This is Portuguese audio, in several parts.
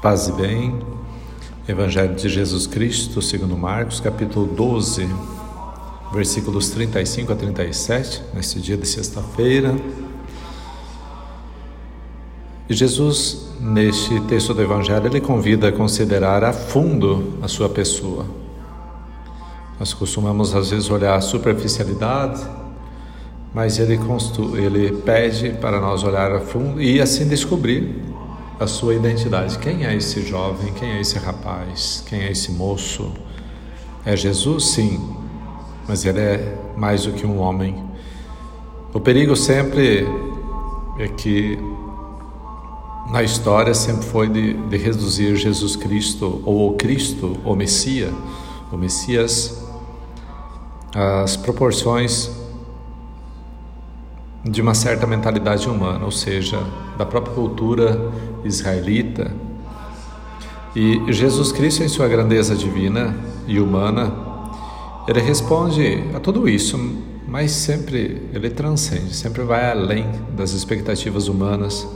Paz e bem, Evangelho de Jesus Cristo, segundo Marcos, capítulo 12, versículos 35 a 37, neste dia de sexta-feira. E Jesus, neste texto do Evangelho, ele convida a considerar a fundo a sua pessoa. Nós costumamos, às vezes, olhar a superficialidade, mas ele pede para nós olhar a fundo e assim descobrir a sua identidade. Quem é esse jovem? Quem é esse rapaz? Quem é esse moço? É Jesus? Sim, mas ele é mais do que um homem. O perigo sempre é que na história sempre foi de reduzir Jesus Cristo, ou o Cristo, o Messias, às proporções de uma certa mentalidade humana, ou seja, da própria cultura israelita. E Jesus Cristo, em sua grandeza divina e humana, ele responde a tudo isso, mas sempre ele transcende, sempre vai além das expectativas humanas.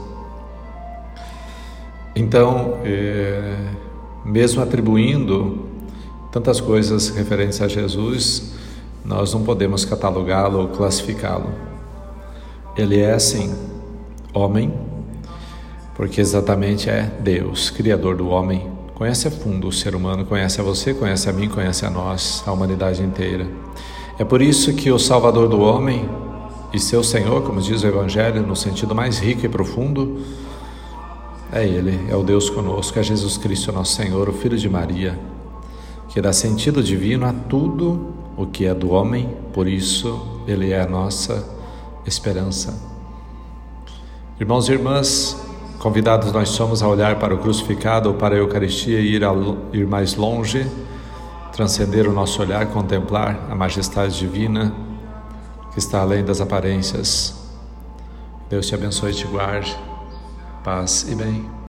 Então, mesmo atribuindo tantas coisas referentes a Jesus, nós não podemos catalogá-lo ou classificá-lo. Ele é, assim, homem, porque exatamente é Deus, Criador do homem. Conhece a fundo o ser humano, conhece a você, conhece a mim, conhece a nós, a humanidade inteira. É por isso que o Salvador do homem e seu Senhor, como diz o Evangelho, no sentido mais rico e profundo, é Ele, é o Deus conosco, é Jesus Cristo, nosso Senhor, o Filho de Maria, que dá sentido divino a tudo o que é do homem, por isso Ele é a nossa esperança. Irmãos e irmãs, convidados nós somos a olhar para o crucificado ou para a Eucaristia e ir mais longe, transcender o nosso olhar, contemplar a majestade divina que está além das aparências. Deus te abençoe e te guarde. Paz e bem.